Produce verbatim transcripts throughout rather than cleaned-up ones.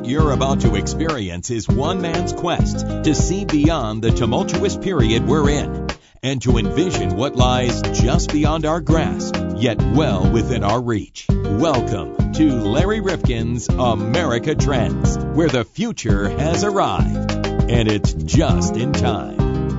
What you're about to experience is one man's quest to see beyond the tumultuous period we're in and to envision what lies just beyond our grasp, yet well within our reach. Welcome to Larry Rifkin's America Trends, where the future has arrived, and it's just in time.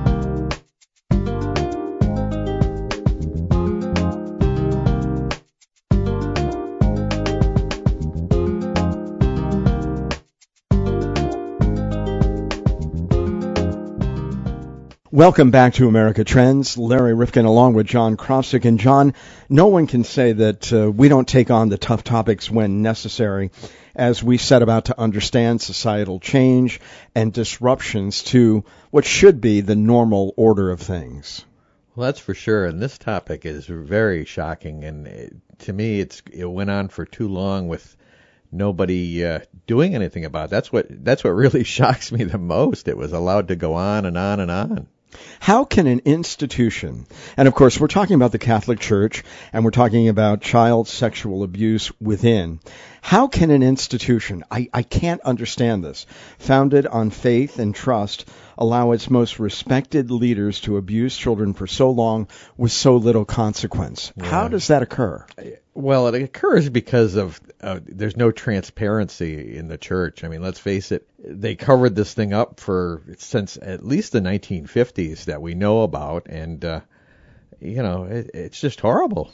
Welcome back to America Trends. Larry Rifkin along with John Krofsik. And John, no one can say that uh, we don't take on the tough topics when necessary as we set about to understand societal change and disruptions to what should be the normal order of things. Well, that's for sure. And this topic is very shocking. And it, to me, it's it went on for too long with nobody uh, doing anything about it. That's what, that's what really shocks me the most. It was allowed to go on and on and on. How can an institution, and of course we're talking about the Catholic Church, and we're talking about child sexual abuse within, how can an institution, I, I can't understand this, founded on faith and trust, allow its most respected leaders to abuse children for so long with so little consequence? Yeah. How does that occur? Well, it occurs because of uh, there's no transparency in the church. I mean, let's face it, they covered this thing up for since at least the nineteen fifties that we know about, and uh, you know, it, it's just horrible.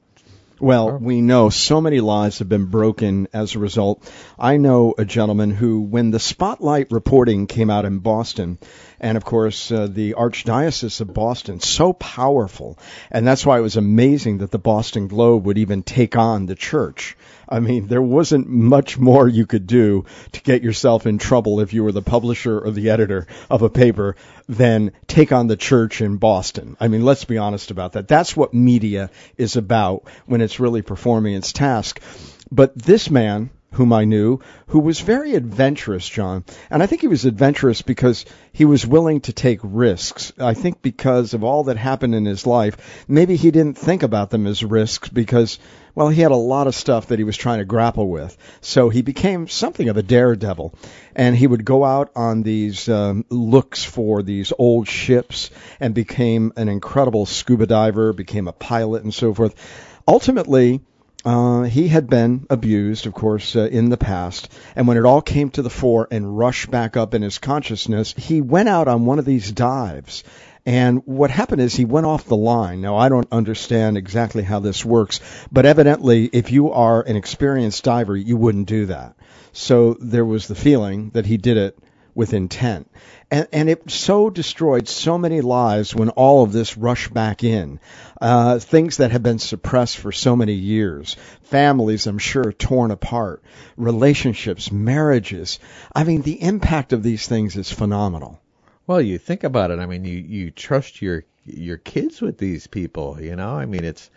Well, we know so many lives have been broken as a result. I know a gentleman who, when the Spotlight reporting came out in Boston, and of course uh, the Archdiocese of Boston, so powerful, and that's why it was amazing that the Boston Globe would even take on the church. I mean, there wasn't much more you could do to get yourself in trouble if you were the publisher or the editor of a paper than take on the church in Boston. I mean, let's be honest about that. That's what media is about when it's really performing its task. But this man, whom I knew, who was very adventurous, John, and I think he was adventurous because he was willing to take risks. I think because of all that happened in his life, maybe he didn't think about them as risks because, well, he had a lot of stuff that he was trying to grapple with. So he became something of a daredevil, and he would go out on these um, looks for these old ships and became an incredible scuba diver, became a pilot and so forth. Ultimately, Uh, he had been abused, of course, uh, in the past, and when it all came to the fore and rushed back up in his consciousness, he went out on one of these dives. And what happened is he went off the line. Now, I don't understand exactly how this works, but evidently, if you are an experienced diver, you wouldn't do that. So there was the feeling that he did it with intent. And, and it so destroyed so many lives when all of this rushed back in. Uh, things that have been suppressed for so many years. Families, I'm sure, torn apart. Relationships, marriages. I mean, the impact of these things is phenomenal. Well, you think about it. I mean, you, you trust your your kids with these people, you know? I mean, it's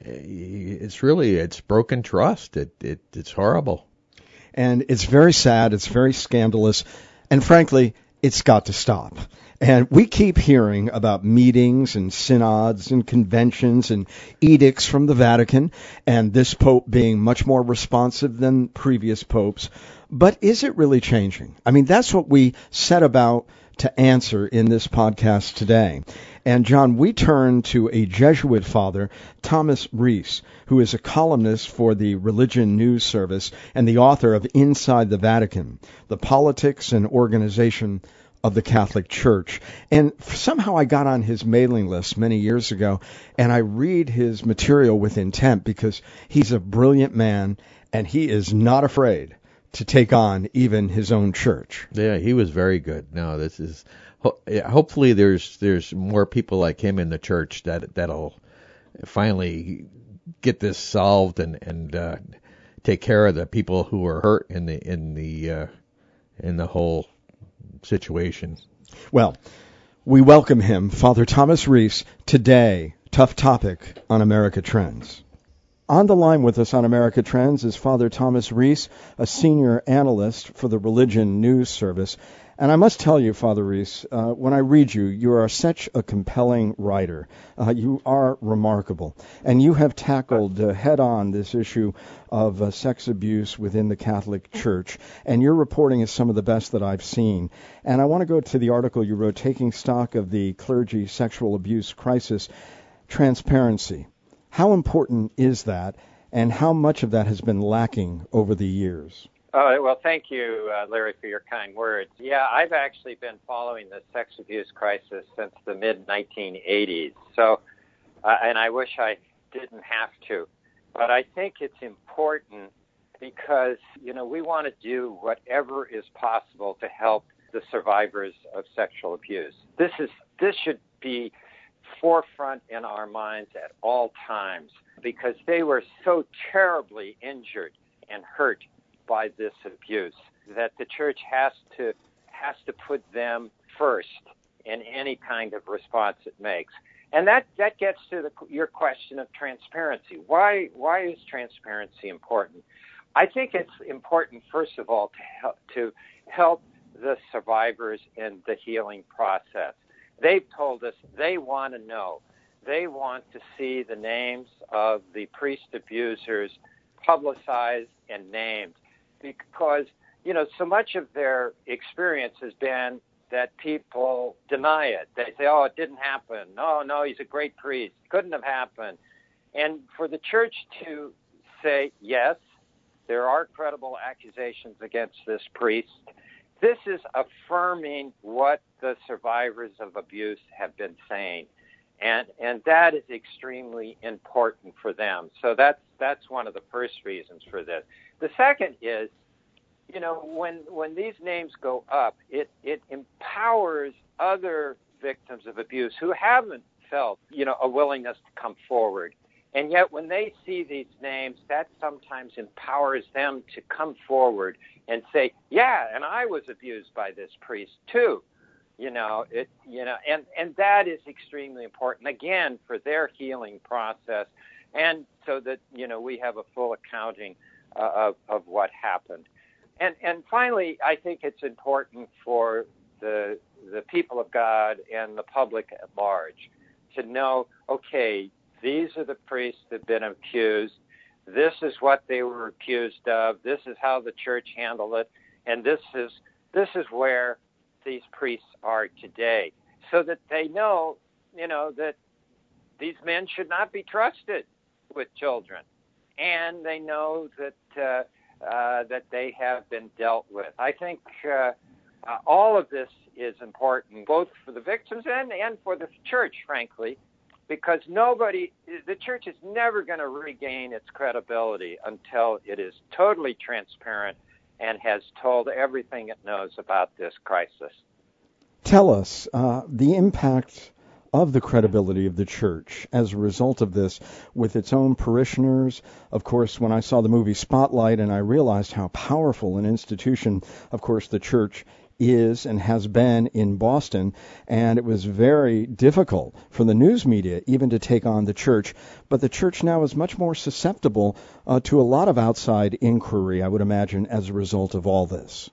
it's really, it's broken trust. It, it It's horrible. And it's very sad. It's very scandalous. And frankly, it's got to stop. And we keep hearing about meetings and synods and conventions and edicts from the Vatican, and this pope being much more responsive than previous popes. But is it really changing? I mean, that's what we set about to answer in this podcast today. And John, we turn to a Jesuit father, Thomas Reese, who is a columnist for the Religion News Service and the author of Inside the Vatican, The Politics and Organization of the Catholic Church. And somehow I got on his mailing list many years ago, and I read his material with intent because he's a brilliant man, and he is not afraid to take on even his own church. Yeah, he was very good. No, this is ho- hopefully there's there's more people like him in the church that that'll finally get this solved and and uh, take care of the people who are hurt in the in the uh, in the whole situation. Well, we welcome him, Father Thomas Reese, today. Tough topic on America Trends. On the line with us on America Trends is Father Thomas Reese, a senior analyst for the Religion News Service. And I must tell you, Father Reese, uh, when I read you, you are such a compelling writer. Uh, you are remarkable. And you have tackled uh, head-on this issue of uh, sex abuse within the Catholic Church. And your reporting is some of the best that I've seen. And I want to go to the article you wrote, Taking Stock of the Clergy Sexual Abuse Crisis, Transparency. How important is that, and how much of that has been lacking over the years? Oh, well, thank you, uh, Larry, for your kind words. Yeah, I've actually been following the sex abuse crisis since the mid nineteen eighties. So, uh, and I wish I didn't have to. But I think it's important because, you know, we want to do whatever is possible to help the survivors of sexual abuse. This is this should be forefront in our minds at all times because they were so terribly injured and hurt by this abuse that the church has to has to put them first in any kind of response it makes. And that, that gets to the, your question of transparency. Why why is transparency important? I think it's important, first of all, to help, to help the survivors in the healing process. They've told us they want to know. They want to see the names of the priest abusers publicized and named because, you know, so much of their experience has been that people deny it. They say, oh, it didn't happen. No, no, he's a great priest. Couldn't have happened. And for the church to say, yes, there are credible accusations against this priest, this is affirming what the survivors of abuse have been saying. And and that is extremely important for them. So that's that's one of the first reasons for this. The second is, you know, when when these names go up, it, it empowers other victims of abuse who haven't felt, you know, a willingness to come forward. And yet when they see these names, that sometimes empowers them to come forward and say, yeah, and I was abused by this priest too. You know, it, you know, and, and that is extremely important, again, for their healing process. And so that, you know, we have a full accounting uh, of, of what happened. And, and finally, I think it's important for the, the people of God and the public at large to know, okay, these are the priests that have been accused. This is what they were accused of. This is how the church handled it. And this is this is where these priests are today, so that they know, you know, that these men should not be trusted with children. And they know that uh, uh, that they have been dealt with. I think uh, uh, all of this is important, both for the victims and, and for the church, frankly, because nobody, the church is never going to regain its credibility until it is totally transparent and has told everything it knows about this crisis. Tell us uh, the impact of the credibility of the church as a result of this with its own parishioners. Of course, when I saw the movie Spotlight and I realized how powerful an institution, of course, the church is and has been in Boston, and it was very difficult for the news media even to take on the church. But the church now is much more susceptible uh, to a lot of outside inquiry, I would imagine, as a result of all this.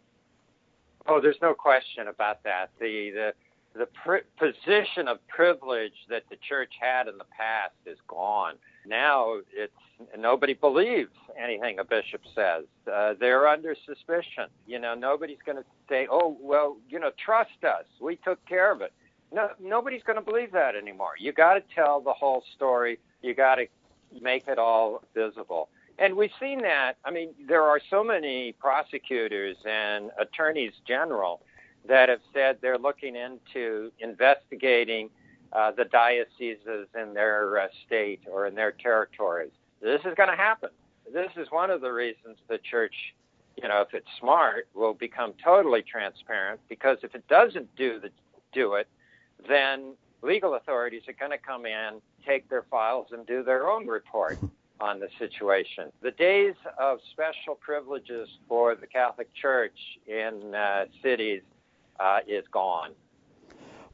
Oh, there's no question about that. The the the pri- position of privilege that the church had in the past is gone. Now it's nobody believes anything a bishop says. Uh, they're under suspicion. You know, nobody's going to say, "Oh, well, you know, trust us. We took care of it." No, nobody's going to believe that anymore. You got to tell the whole story. You got to make it all visible. And we've seen that. I mean, there are so many prosecutors and attorneys general that have said they're looking into investigating uh, the dioceses in their uh, state or in their territories. This is going to happen. This is one of the reasons the church, you know, if it's smart, will become totally transparent, because if it doesn't do the do it, then legal authorities are going to come in, take their files, and do their own report on the situation. The days of special privileges for the Catholic Church in uh, cities uh, is gone.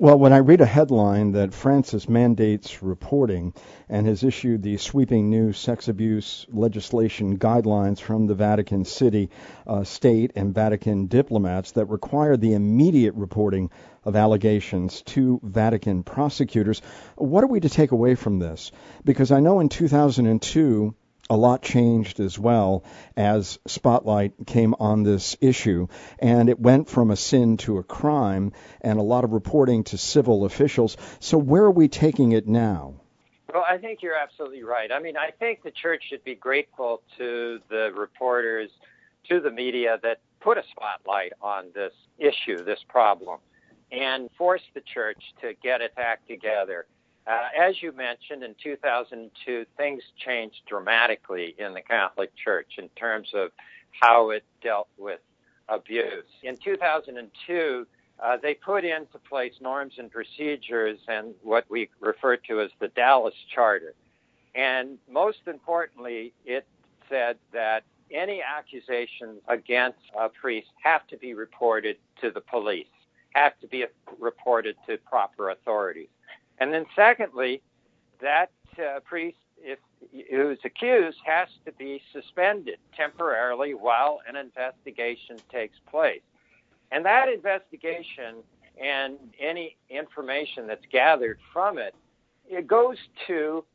Well, when I read a headline that Francis mandates reporting and has issued the sweeping new sex abuse legislation guidelines from the Vatican City, uh, state, and Vatican diplomats that require the immediate reporting of allegations to Vatican prosecutors, what are we to take away from this? Because I know in two thousand two, a lot changed as well as Spotlight came on this issue, and it went from a sin to a crime and a lot of reporting to civil officials. So where are we taking it now? Well, I think you're absolutely right. I mean, I think the church should be grateful to the reporters, to the media that put a spotlight on this issue, this problem, and force the church to get its act together. Uh, as you mentioned, in two thousand two, things changed dramatically in the Catholic Church in terms of how it dealt with abuse. In two thousand two, uh, they put into place norms and procedures and what we refer to as the Dallas Charter. And most importantly, it said that any accusations against a priest have to be reported to the police, have to be reported to proper authorities. And then secondly, that uh, priest, if who's accused, has to be suspended temporarily while an investigation takes place. And that investigation and any information that's gathered from it, it goes to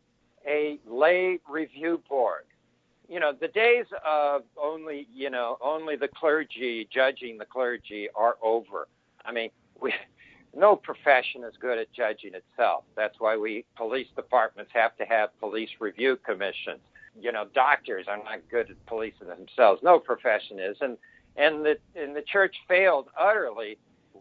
a lay review board. You know, the days of only, you know, only the clergy judging the clergy are over. I mean, we... No profession is good at judging itself. That's why we police departments have to have police review commissions. You know, doctors are not good at policing themselves. No profession is. And and the and the church failed utterly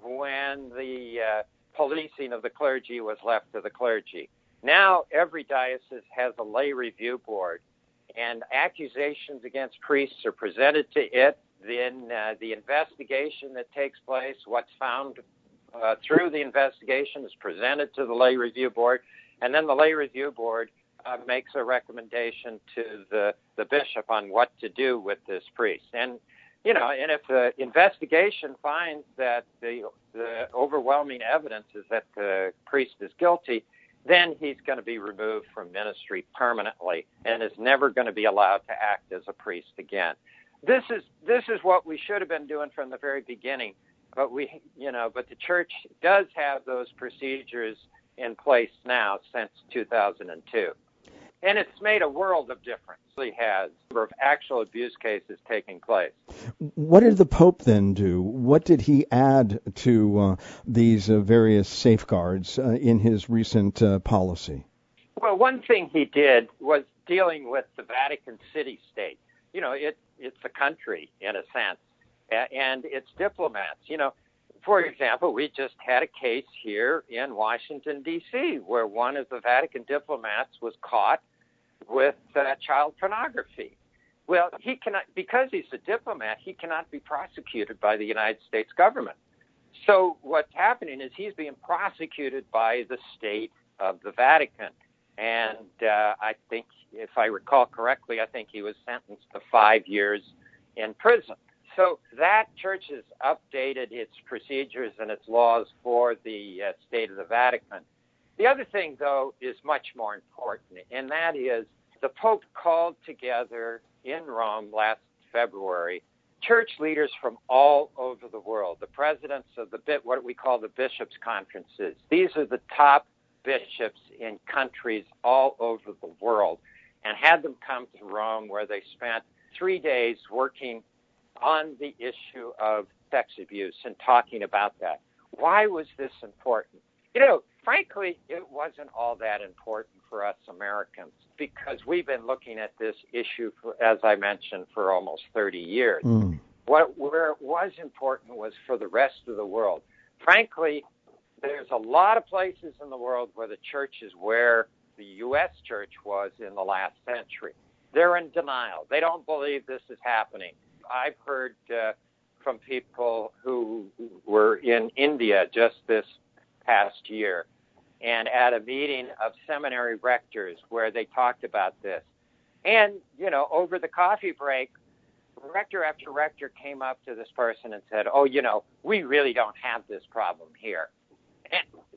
when the uh, policing of the clergy was left to the clergy. Now every diocese has a lay review board, and accusations against priests are presented to it. Then uh, the investigation that takes place, what's found Uh, through the investigation is presented to the lay review board, and then the lay review board uh, makes a recommendation to the, the bishop on what to do with this priest. And, you know, and if the investigation finds that the, the overwhelming evidence is that the priest is guilty, then he's going to be removed from ministry permanently and is never going to be allowed to act as a priest again. This is this is what we should have been doing from the very beginning. But we, you know, but the church does have those procedures in place now since two thousand two. And it's made a world of difference. It has a number of actual abuse cases taking place. What did the Pope then do? What did he add to uh, these uh, various safeguards uh, in his recent uh, policy? Well, one thing he did was dealing with the Vatican City state. You know, it, it's a country in a sense. And its diplomats. You know, for example, we just had a case here in Washington, D C, where one of the Vatican diplomats was caught with uh, child pornography. Well, he cannot, because he's a diplomat, he cannot be prosecuted by the United States government. So what's happening is he's being prosecuted by the state of the Vatican. And uh, I think, if I recall correctly, I think he was sentenced to five years in prison. So that church has updated its procedures and its laws for the uh, state of the Vatican. The other thing, though, is much more important, and that is the Pope called together in Rome last February church leaders from all over the world, the presidents of the bit what we call the bishops' conferences. These are the top bishops in countries all over the world, and had them come to Rome, where they spent three days working on the issue of sex abuse and talking about that. Why was this important? You know, frankly, it wasn't all that important for us Americans because we've been looking at this issue, for, as I mentioned, for almost thirty years. Mm. What, where it was important was for the rest of the world. Frankly, there's a lot of places in the world where the church is where the U S church was in the last century. They're in denial. They don't believe this is happening. I've heard uh, from people who were in India just this past year and at a meeting of seminary rectors where they talked about this. And, you know, over the coffee break, rector after rector came up to this person and said, oh, you know, we really don't have this problem here. And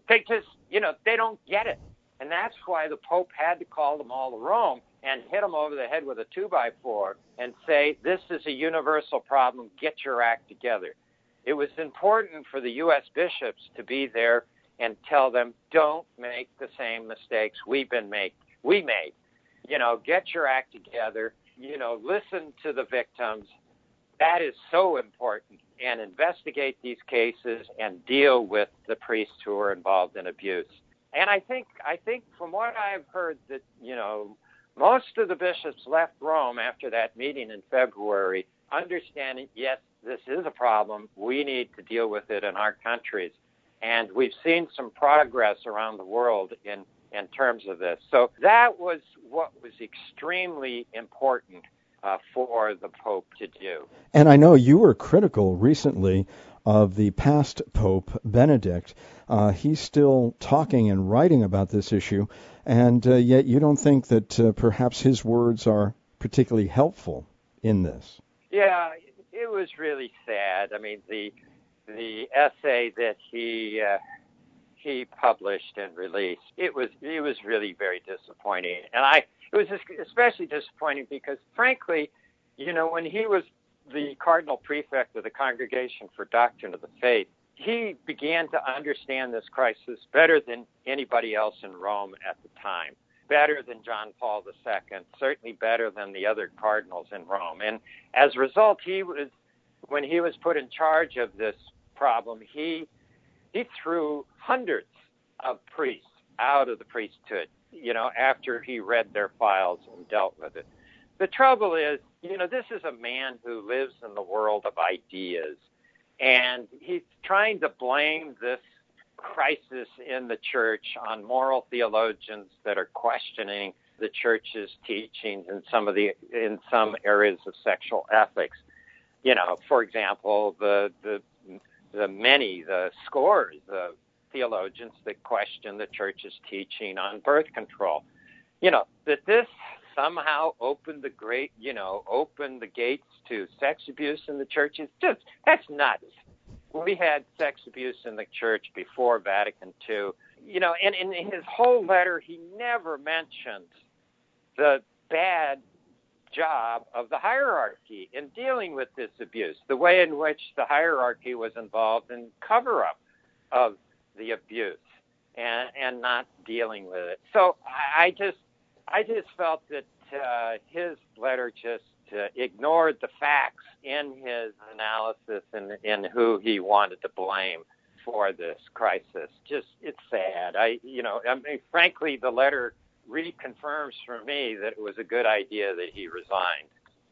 They just, you know, they don't get it. And that's why the Pope had to call them all to Rome and hit them over the head with a two by four and say, this is a universal problem. Get your act together. It was important for the U S bishops to be there and tell them, don't make the same mistakes we've been make we made. You know, get your act together. You know, listen to the victims. That is so important. And investigate these cases and deal with the priests who are involved in abuse. And I think, I think from what I've heard, that, you know, most of the bishops left Rome after that meeting in February, understanding, yes, this is a problem. We need to deal with it in our countries. And we've seen some progress around the world in, in terms of this. So that was what was extremely important uh, for the Pope to do. And I know you were critical recently of the past Pope, Benedict. Uh, he's still talking and writing about this issue, and uh, yet you don't think that uh, perhaps his words are particularly helpful in this. Yeah, it was really sad. I mean, the the essay that he uh, he published and released, it was it was really very disappointing. And I it was especially disappointing because, frankly, you know, when he was the cardinal prefect of the Congregation for Doctrine of the Faith, he began to understand this crisis better than anybody else in Rome at the time, better than John Paul the Second, certainly better than the other cardinals in Rome. And as a result, he was, when he was put in charge of this problem, he he threw hundreds of priests out of the priesthood, you know, after he read their files and dealt with it. The trouble is, you know, this is a man who lives in the world of ideas, and he's trying to blame this crisis in the church on moral theologians that are questioning the church's teachings in some of the in some areas of sexual ethics. You know, for example, the the the many, the scores of theologians that question the church's teaching on birth control. You know, that this somehow opened the great, you know, opened the gates to sex abuse in the church is just, that's nuts. We had sex abuse in the church before Vatican Two. You know, and in his whole letter, he never mentioned the bad job of the hierarchy in dealing with this abuse, the way in which the hierarchy was involved in cover-up of the abuse and, and not dealing with it. So I just, I just felt that uh, his letter just uh, ignored the facts in his analysis and in who he wanted to blame for this crisis. Just, it's sad. I, you know, I mean, frankly, the letter reconfirms for me that it was a good idea that he resigned.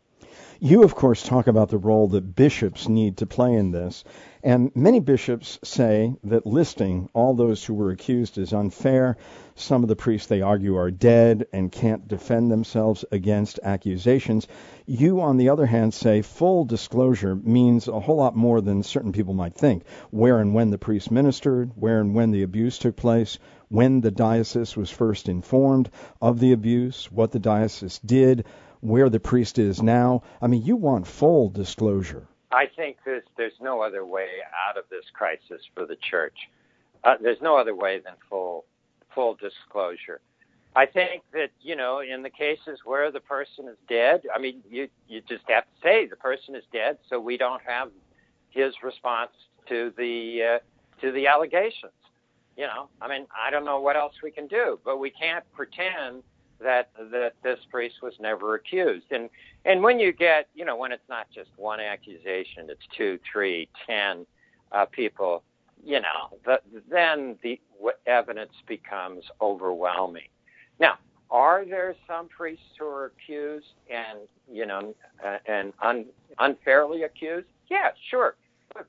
You, of course, talk about the role that bishops need to play in this, and many bishops say that listing all those who were accused is unfair. Some of the priests, they argue, are dead and can't defend themselves against accusations. You, on the other hand, say full disclosure means a whole lot more than certain people might think. Where and when the priest ministered, where and when the abuse took place, when the diocese was first informed of the abuse, what the diocese did, where the priest is now. I mean, you want full disclosure. I think there's, there's no other way out of this crisis for the church. Uh, there's no other way than full full disclosure. I think that, you know, in the cases where the person is dead, I mean, you, you just have to say the person is dead, so we don't have his response to the uh, to the allegations. You know, I mean, I don't know what else we can do, but we can't pretend that that this priest was never accused. And and when you get, you know, when it's not just one accusation, it's two, three, ten uh, people, you know, the, then the evidence becomes overwhelming. Now, are there some priests who are accused and, you know, uh, and un, unfairly accused? Yeah, sure, but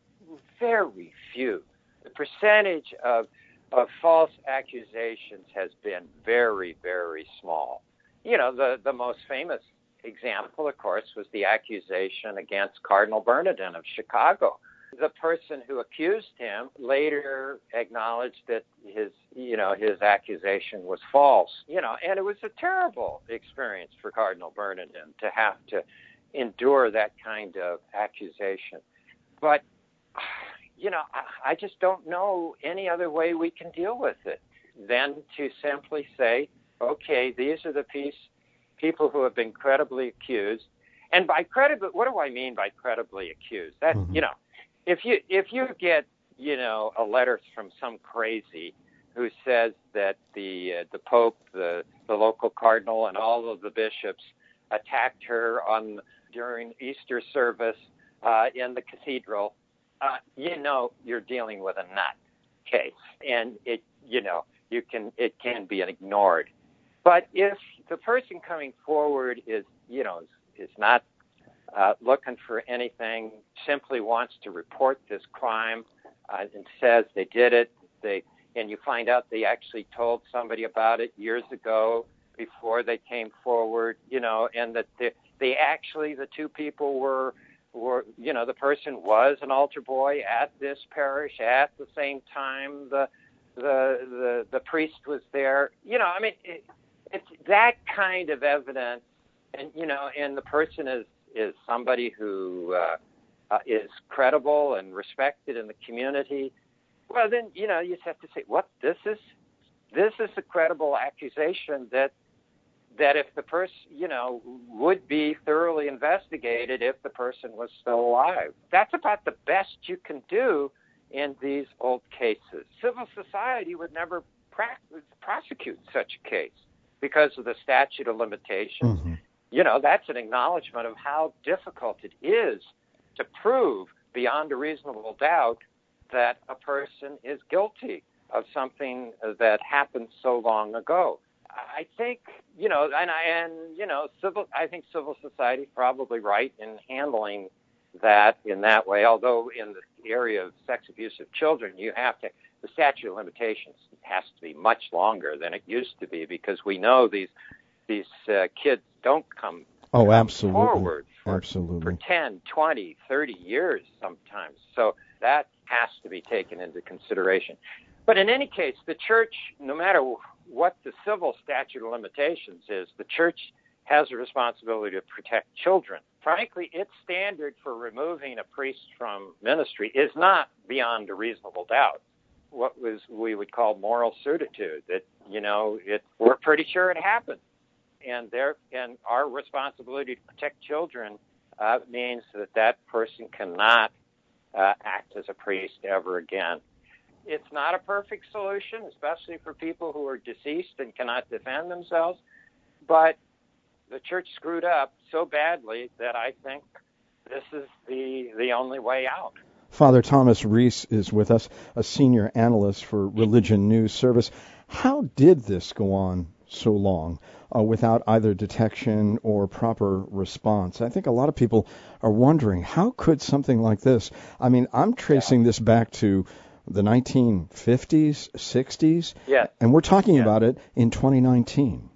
very few. The percentage of of false accusations has been very, very small. You know, the, the most famous example, of course, was the accusation against Cardinal Bernardin of Chicago. The person who accused him later acknowledged that his, you know, his accusation was false. You know, and it was a terrible experience for Cardinal Bernardin to have to endure that kind of accusation. But you know, I, I just don't know any other way we can deal with it than to simply say, okay, these are the piece, people who have been credibly accused. And by credibly, what do I mean by credibly accused? That, mm-hmm. you know, if you if you get, you know, a letter from some crazy who says that the uh, the Pope, the the local cardinal, and all of the bishops attacked her on during Easter service uh, in the cathedral, uh, you know, you're dealing with a nut case, and it, you know, you can it can be ignored. But if the person coming forward is, you know, is, is not uh, looking for anything, simply wants to report this crime uh, and says they did it, they and you find out they actually told somebody about it years ago before they came forward, you know, and that they, they actually, the two people were, were, you know, the person was an altar boy at this parish at the same time the the the, the priest was there. You know, I mean, it, it's that kind of evidence, and, you know, and the person is, is somebody who uh, uh, is credible and respected in the community. Well, then, you know, you just have to say, what, this is this is a credible accusation that that if the person, you know, would be thoroughly investigated if the person was still alive. That's about the best you can do in these old cases. Civil society would never pra- prosecute such a case because of the statute of limitations. Mm-hmm. You know, that's an acknowledgement of how difficult it is to prove beyond a reasonable doubt that a person is guilty of something that happened so long ago. I think, you know, and I, and, you know, civil, I think civil society is probably right in handling that in that way, although in the area of sex abuse of children, you have to, the statute of limitations has to be much longer than it used to be, because we know these, these uh, kids don't come, oh, come absolutely. forward for, absolutely. for ten, twenty, thirty years sometimes. So that has to be taken into consideration. But in any case, the church, no matter what the civil statute of limitations is, the church has a responsibility to protect children. Frankly, its standard for removing a priest from ministry is not beyond a reasonable doubt. What was we would call moral certitude, that, you know, it, we're pretty sure it happened. And there, and our responsibility to protect children uh, means that that person cannot uh, act as a priest ever again. It's not a perfect solution, especially for people who are deceased and cannot defend themselves, but the church screwed up so badly that I think this is the the only way out. Father Thomas Reese is with us, a senior analyst for Religion News Service. How did this go on so long uh, without either detection or proper response? I think a lot of people are wondering, how could something like this? I mean, I'm tracing yeah. this back to the nineteen fifties, sixties, yes. and we're talking yes. about it in twenty nineteen.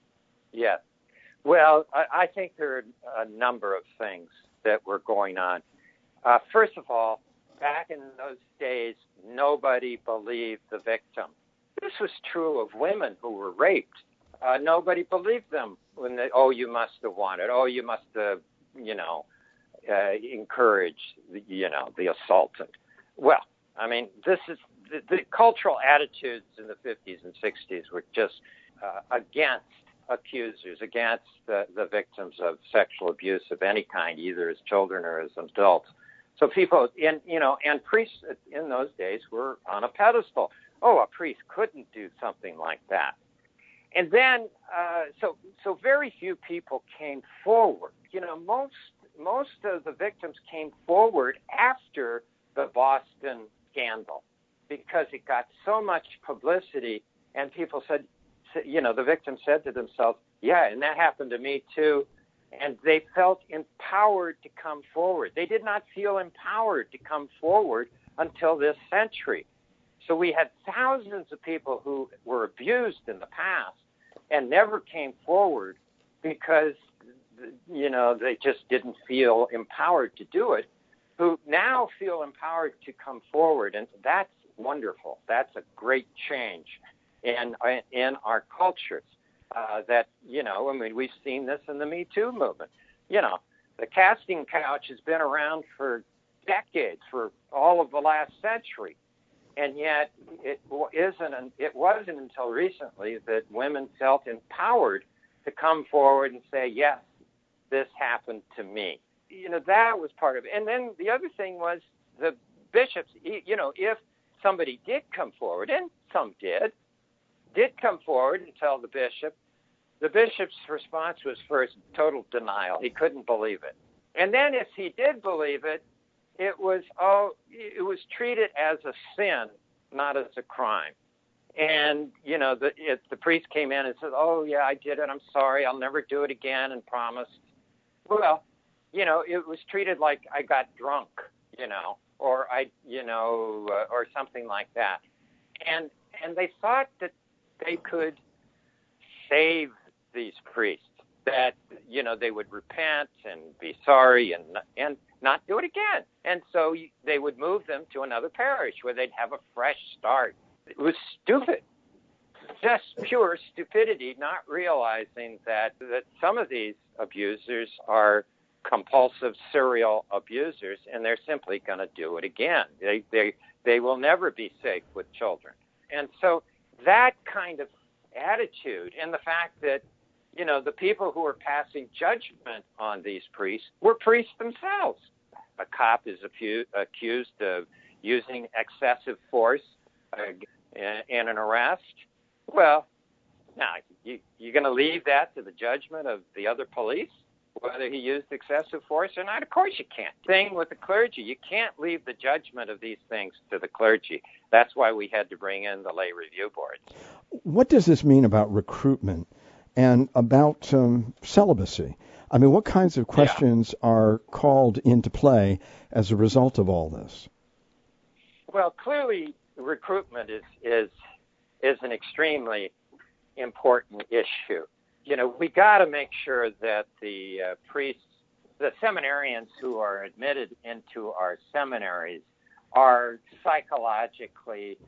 Yes. Well, I, I think there are a number of things that were going on. Uh, first of all, back in those days, nobody believed the victim. This was true of women who were raped. Uh, nobody believed them when they, oh, you must have wanted, oh, you must have, you know, uh, encouraged, the, you know, the assaultant. Well, I mean, this is the, the cultural attitudes in the fifties and sixties were just uh, against accusers, against the, the victims of sexual abuse of any kind, either as children or as adults. So people, in, you know, and priests in those days were on a pedestal. Oh, a priest couldn't do something like that. And then, uh, so so very few people came forward. You know, most most of the victims came forward after the Boston scandal, because it got so much publicity, and people said, you know, the victim said to themselves, yeah, and that happened to me too. And they felt empowered to come forward. They did not feel empowered to come forward until this century. So we had thousands of people who were abused in the past and never came forward because, you know, they just didn't feel empowered to do it, who now feel empowered to come forward. And that's wonderful. That's a great change in, in our cultures. Uh, that, you know, I mean, we've seen this in the Me Too movement. You know, the casting couch has been around for decades, for all of the last century. And yet it isn't, it wasn't until recently that women felt empowered to come forward and say, yes, this happened to me. You know, that was part of it. And then the other thing was the bishops, you know, if somebody did come forward, and some did, did come forward and tell the bishop, the bishop's response was first total denial. He couldn't believe it. And then if he did believe it, it was, oh, it was treated as a sin, not as a crime. And, you know, the, it, the priest came in and said, oh, yeah, I did it. I'm sorry. I'll never do it again, and promised. Well, you know, it was treated like I got drunk, you know, or I, you know, uh, or something like that. And and they thought that they could save these priests, that, you know, they would repent and be sorry and and not do it again. And so they would move them to another parish where they'd have a fresh start. It was stupid, just pure stupidity, not realizing that, that some of these abusers are compulsive serial abusers, and they're simply going to do it again. They, they, they will never be safe with children. And so that kind of attitude, and the fact that, you know, the people who were passing judgment on these priests were priests themselves. A cop is accused of using excessive force uh, in an arrest. Well, now, you, you're going to leave that to the judgment of the other police, whether he used excessive force or not? Of course you can't. Thing with the clergy, you can't leave the judgment of these things to the clergy. That's why we had to bring in the lay review boards. What does this mean about recruitment and about um, celibacy? I mean, what kinds of questions yeah. are called into play as a result of all this? Well, clearly, recruitment is is is an extremely important issue. You know, we got to make sure that the uh, priests, the seminarians who are admitted into our seminaries, are psychologically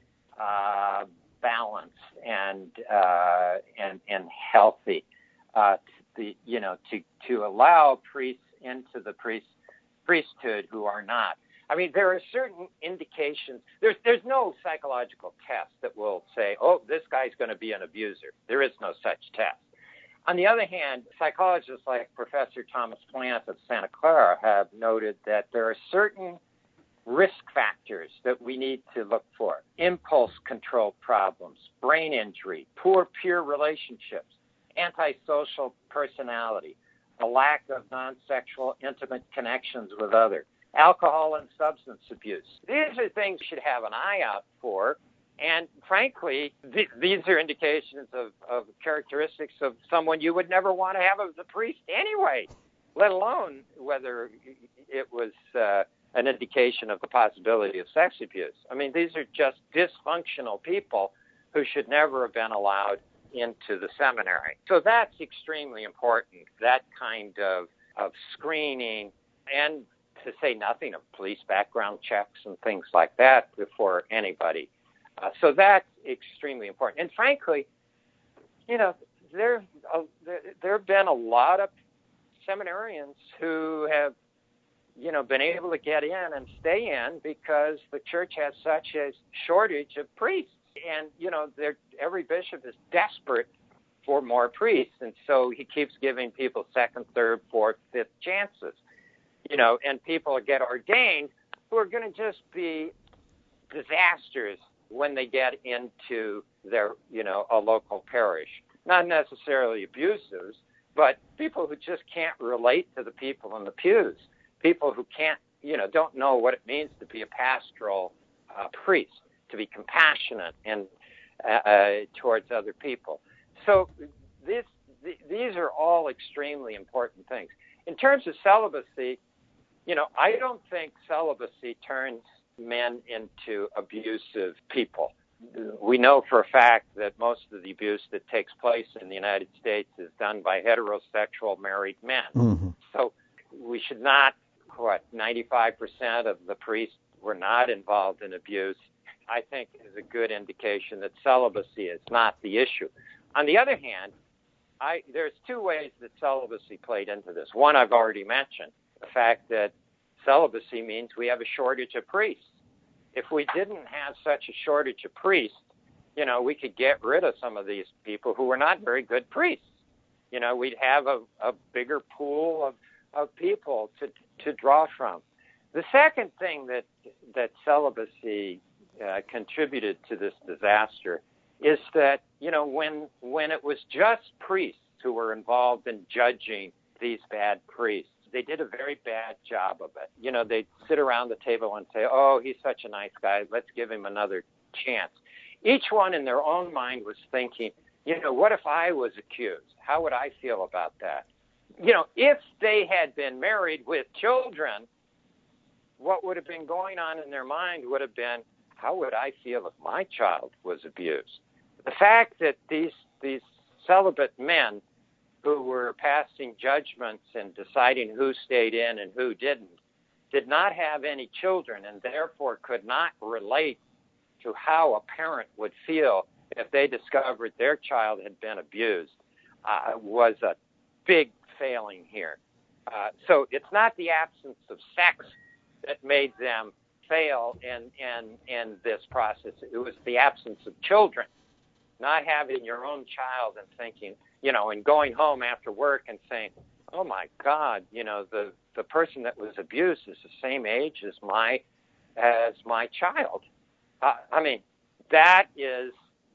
uh, balanced and uh, and and healthy. Uh, to the, you know, to to allow priests into the priest priesthood who are not. I mean, there are certain indications. There's there's no psychological test that will say, oh, this guy's going to be an abuser. There is no such test. On the other hand, psychologists like Professor Thomas Plant of Santa Clara have noted that there are certain risk factors that we need to look for. Impulse control problems, brain injury, poor peer relationships, antisocial personality, a lack of non-sexual intimate connections with others, alcohol and substance abuse. These are things you should have an eye out for. And frankly, th- these are indications of, of characteristics of someone you would never want to have as a priest anyway, let alone whether it was uh, an indication of the possibility of sex abuse. I mean, these are just dysfunctional people who should never have been allowed into the seminary. So that's extremely important, that kind of, of screening, and to say nothing of police background checks and things like that before anybody. Uh, so that's extremely important. And frankly, you know, there, uh, there there have been a lot of seminarians who have, you know, been able to get in and stay in because the church has such a shortage of priests. And, you know, every bishop is desperate for more priests. And so he keeps giving people second, third, fourth, fifth chances, you know, and people get ordained who are going to just be disasters when they get into their, you know, a local parish. Not necessarily abusers, but people who just can't relate to the people in the pews. People who can't, you know, don't know what it means to be a pastoral uh, priest, to be compassionate and uh, uh, towards other people. So this, th- these are all extremely important things. In terms of celibacy, you know, I don't think celibacy turns men into abusive people. We know for a fact that most of the abuse that takes place in the United States is done by heterosexual married men. Mm-hmm. So we should not, what, ninety-five percent of the priests were not involved in abuse, I think is a good indication that celibacy is not the issue. On the other hand, I, there's two ways that celibacy played into this. One I've already mentioned, the fact that celibacy means we have a shortage of priests. If we didn't have such a shortage of priests, you know, we could get rid of some of these people who were not very good priests. You know, we'd have a, a bigger pool of, of people to to draw from. The second thing that that celibacy uh, contributed to this disaster is that, you know, when when it was just priests who were involved in judging these bad priests, they did a very bad job of it. You know, they'd sit around the table and say, oh, he's such a nice guy, let's give him another chance. Each one in their own mind was thinking, you know, what if I was accused? How would I feel about that? You know, if they had been married with children, what would have been going on in their mind would have been, how would I feel if my child was abused? The fact that these these celibate men who were passing judgments and deciding who stayed in and who didn't, did not have any children and therefore could not relate to how a parent would feel if they discovered their child had been abused, uh, was a big failing here. Uh, so it's not the absence of sex that made them fail in, in, in this process. It was the absence of children. Not having your own child and thinking, you know, and going home after work and saying, oh, my God, you know, the, the person that was abused is the same age as my as my child. Uh, I mean, that is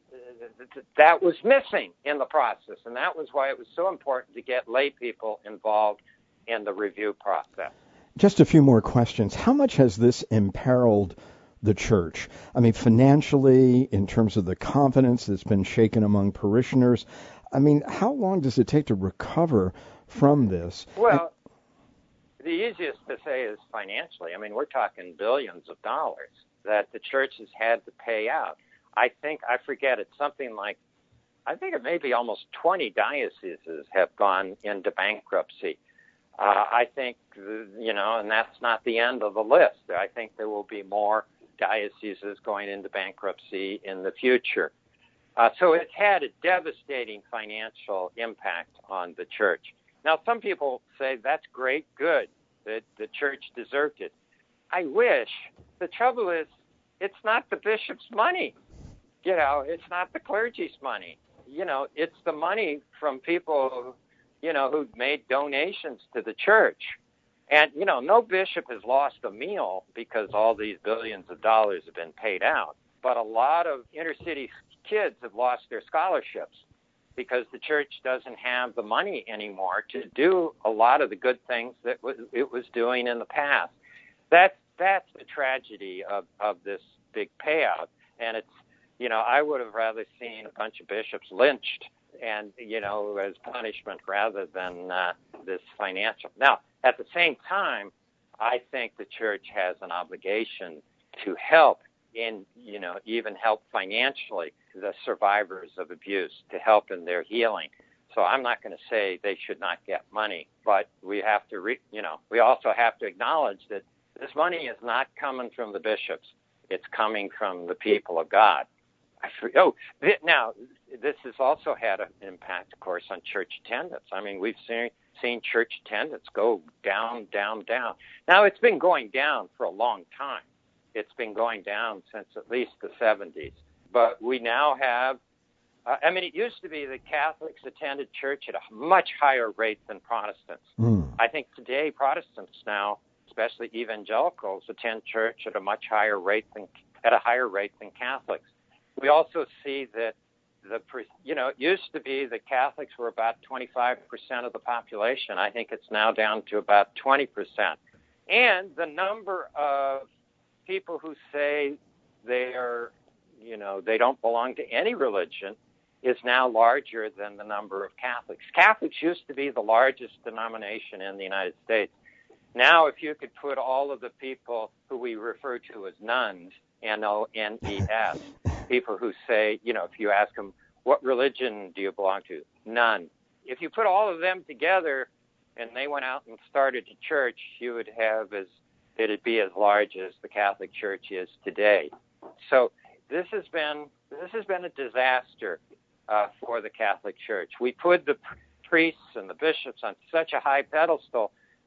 uh, that was missing in the process, and that was why it was so important to get lay people involved in the review process. Just a few more questions. How much has this imperiled the church? I mean, financially, in terms of the confidence that's been shaken among parishioners. I mean, how long does it take to recover from this? Well, and the easiest to say is financially. I mean, we're talking billions of dollars that the church has had to pay out. I think, I forget, it's something like, I think it may be almost twenty dioceses have gone into bankruptcy. Uh, I think, you know, and that's not the end of the list. I think there will be more dioceses going into bankruptcy in the future. Uh, so it's had a devastating financial impact on the church. Now, some people say that's great, good, that the church deserved it. I wish. The trouble is, it's not the bishop's money. You know, it's not the clergy's money. You know, it's the money from people, you know, who made donations to the church. And, you know, no bishop has lost a meal because all these billions of dollars have been paid out. But a lot of inner city kids have lost their scholarships because the church doesn't have the money anymore to do a lot of the good things that it was doing in the past. That's, that's the tragedy of, of this big payout. And it's, you know, I would have rather seen a bunch of bishops lynched and, you know, as punishment rather than uh, this financial. Now, at the same time, I think the church has an obligation to help in, you know, even help financially the survivors of abuse, to help in their healing. So I'm not going to say they should not get money, but we have to, re, you know, we also have to acknowledge that this money is not coming from the bishops. It's coming from the people of God. I, oh, th- now, this has also had an impact, of course, on church attendance. I mean, we've seen seen church attendance go down, down, down. Now, it's been going down for a long time. It's been going down since at least the seventies. But we now have, uh, I mean, it used to be that Catholics attended church at a much higher rate than Protestants. Mm. I think today Protestants now, especially evangelicals, attend church at a much higher rate than, at a higher rate than Catholics. We also see that the, you know, it used to be that Catholics were about twenty-five percent of the population. I think it's now down to about twenty percent. And the number of people who say they are, you know, they don't belong to any religion is now larger than the number of Catholics. Catholics used to be the largest denomination in the United States. Now, if you could put all of the people who we refer to as nuns, N O N E S, people who say, you know, if you ask them, what religion do you belong to? None. If you put all of them together and they went out and started a church, you would have as, it'd be as large as the Catholic Church is today. So this has been, this has been a disaster uh, for the Catholic Church. We put the priests and the bishops on such a high pedestal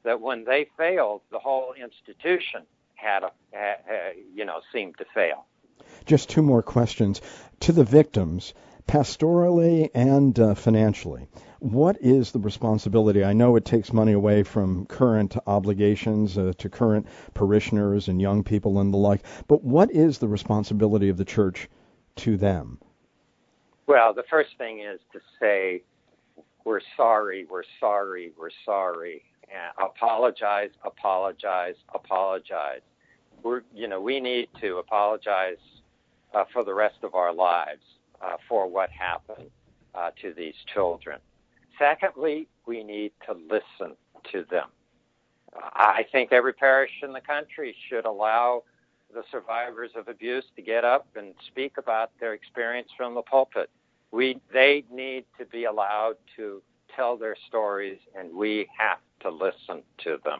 that when they failed, the whole institution had, a, had, had you know, seemed to fail. Just two more questions. To the victims, pastorally and uh, financially, what is the responsibility? I know it takes money away from current obligations uh, to current parishioners and young people and the like, but what is the responsibility of the church to them? Well, the first thing is to say, we're sorry, we're sorry, we're sorry. And apologize, apologize, apologize. We're, you know, we need to apologize uh, for the rest of our lives uh, for what happened uh, to these children. Secondly, we need to listen to them. I think every parish in the country should allow the survivors of abuse to get up and speak about their experience from the pulpit. We, they need to be allowed to tell their stories, and we have to listen to them.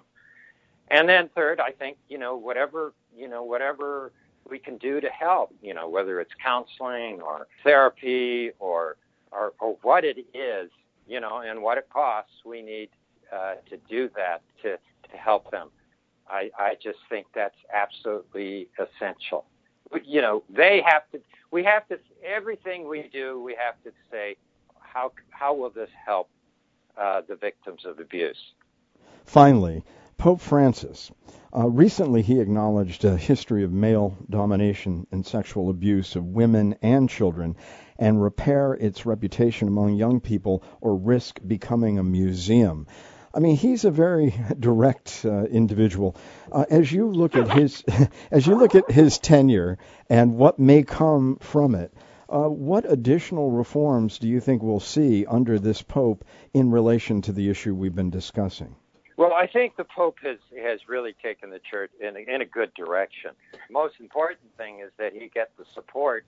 And then third, I think, you know, whatever, you know, whatever we can do to help, you know, whether it's counseling or therapy or, or, or what it is, you know, and what it costs, we need uh, to do that to, to help them. I, I just think that's absolutely essential. You know, they have to, we have to, everything we do, we have to say, how how will this help uh, the victims of abuse? Finally, Pope Francis. Uh, recently, he acknowledged a history of male domination and sexual abuse of women and children, and repair its reputation among young people or risk becoming a museum. I mean, he's a very direct uh, individual. Uh, as you look at his, as you look at his tenure and what may come from it, uh, what additional reforms do you think we'll see under this Pope in relation to the issue we've been discussing? Well, I think the Pope has, has really taken the church in a, in a good direction. Most important thing is that he gets the support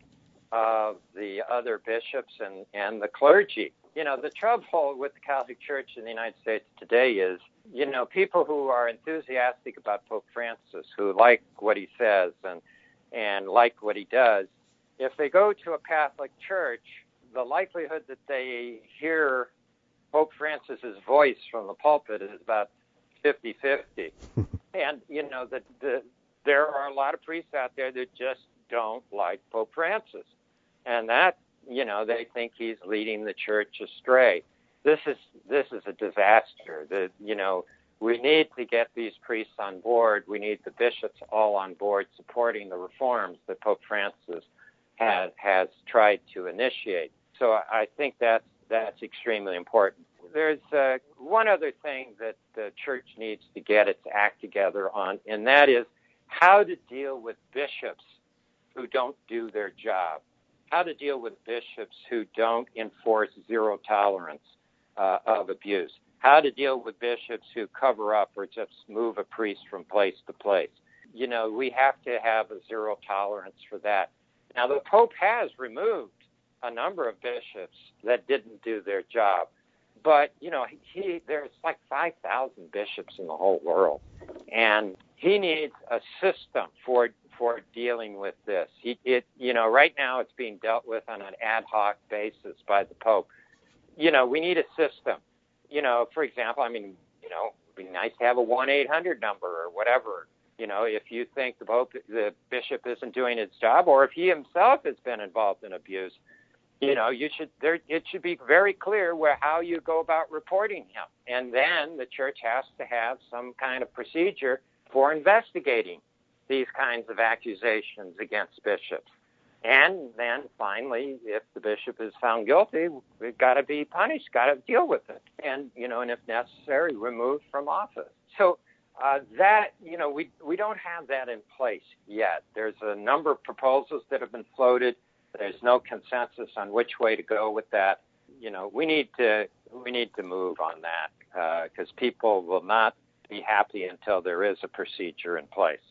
of the other bishops and, and the clergy. You know, the trouble with the Catholic Church in the United States today is, you know, people who are enthusiastic about Pope Francis, who like what he says and and like what he does, if they go to a Catholic church, the likelihood that they hear Pope Francis's voice from the pulpit is about fifty-fifty. And, you know, the, the, there are a lot of priests out there that just don't like Pope Francis. And that, you know, they think he's leading the church astray. This is this is a disaster. The, you know, we need to get these priests on board. We need the bishops all on board supporting the reforms that Pope Francis has has tried to initiate. So I think that's that's extremely important. There's uh, one other thing that the church needs to get its act together on, and that is how to deal with bishops who don't do their job. How to deal with bishops who don't enforce zero tolerance uh, of abuse. How to deal with bishops who cover up or just move a priest from place to place. You know, we have to have a zero tolerance for that. Now, the Pope has removed a number of bishops that didn't do their job. But, you know, he there's like five thousand bishops in the whole world. And he needs a system for for dealing with this. He, it, you know, right now it's being dealt with on an ad hoc basis by the Pope. You know, we need a system. You know, for example, I mean, you know, it'd be nice to have a one eight hundred number or whatever. You know, if you think the Pope, the bishop isn't doing his job, or if he himself has been involved in abuse, you know, you should there. It should be very clear where how you go about reporting him, and then the church has to have some kind of procedure for investigating these kinds of accusations against bishops. And then finally, if the bishop is found guilty, we've got to be punished, got to deal with it, and you know, and if necessary, removed from office. So uh, that you know, we we don't have that in place yet. There's a number of proposals that have been floated. There's no consensus on which way to go with that. You know, we need to we need to move on that because uh, people will not be happy until there is a procedure in place.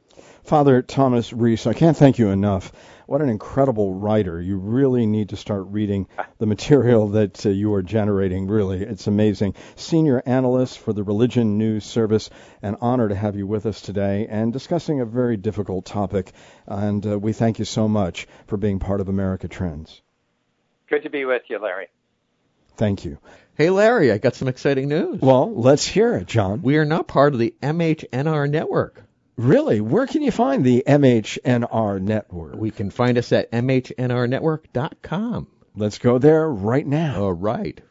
Father Thomas Reese, I can't thank you enough. What an incredible writer. You really need to start reading the material that uh, you are generating. Really, it's amazing. Senior analyst for the Religion News Service, an honor to have you with us today and discussing a very difficult topic. And uh, we thank you so much for being part of America Trends. Good to be with you, Larry. Thank you. Hey, Larry, I got some exciting news. Well, let's hear it, John. We are now part of the M H N R network. Really? Where can you find the M H N R network? We can find us at M H N R network dot com. Let's go there right now. All right.